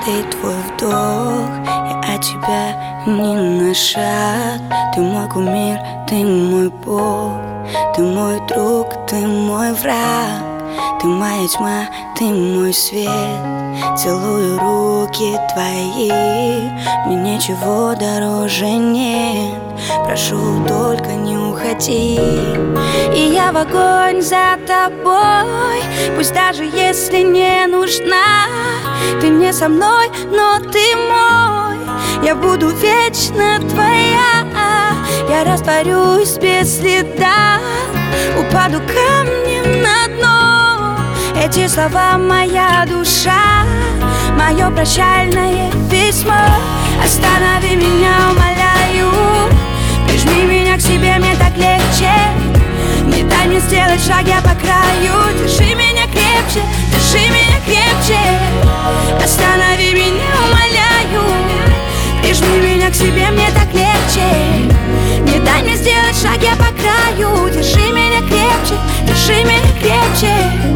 каждый твой вдох. Я от тебя ни на шаг. Ты мой кумир, ты мой бог. Ты мой друг, ты мой враг. Ты моя тьма, ты мой свет. Целую руки твои, мне ничего дороже нет. Прошу, только не уходи. И я в огонь за тобой, пусть даже если не нужна. Ты не со мной, но ты мой. Я буду вечно твоя. Я растворюсь без следа, упаду камнем на дно. Эти слова моя душа, мое прощальное письмо. Останови меня, умоляю, прижми меня к себе, мне так легче. Не дай мне сделать шаг, я по краю. Держи меня крепче, держи меня крепче. Останови меня, умоляю, прижми меня к себе, мне так легче. Не дай мне сделать шаг, я по краю. Держи меня крепче, держи меня крепче.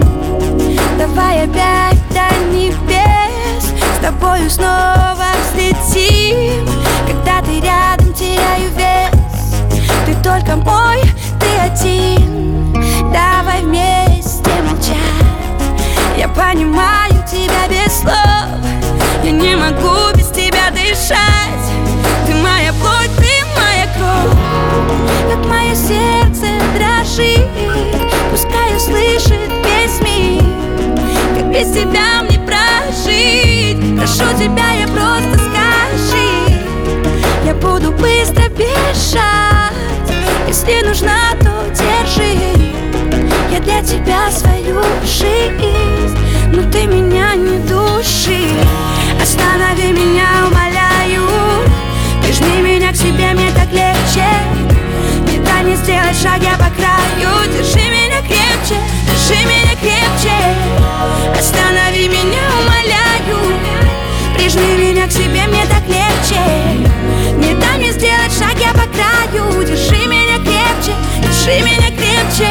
Давай опять до небес, с тобою снова взлетим. Когда ты рядом, теряю вес. Ты только мой, ты один. Давай вместе молчать. Я понимаю тебя без слов. Я не могу без тебя дышать. Ты моя плоть, ты моя кровь. Как мое сердце дрожит, пускай услышит весь мир. Как без тебя мне прожить. Прошу тебя, я просто скажи. Я буду быстро бежать. Если нужна, то держи. Я для тебя свою жизнь, но ты меня не души. Останови меня, умоляю, прижми меня к себе, мне так легче. Не дай мне сделать шаг, я по краю. Держи меня крепче, держи меня крепче. Останови меня, умоляю, прижми меня к себе, мне так легче. Не дай мне сделать шаг, я по краю. Держи меня крепче, держи меня крепче.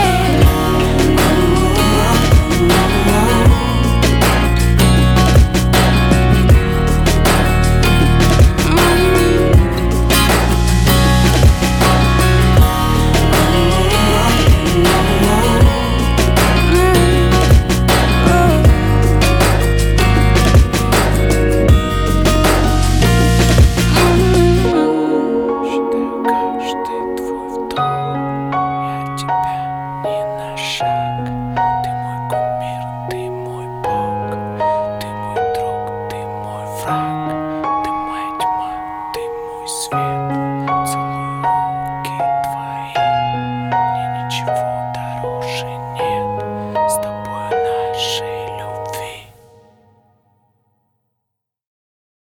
Ты мой кумир, ты мой бог. Ты мой друг, ты мой враг.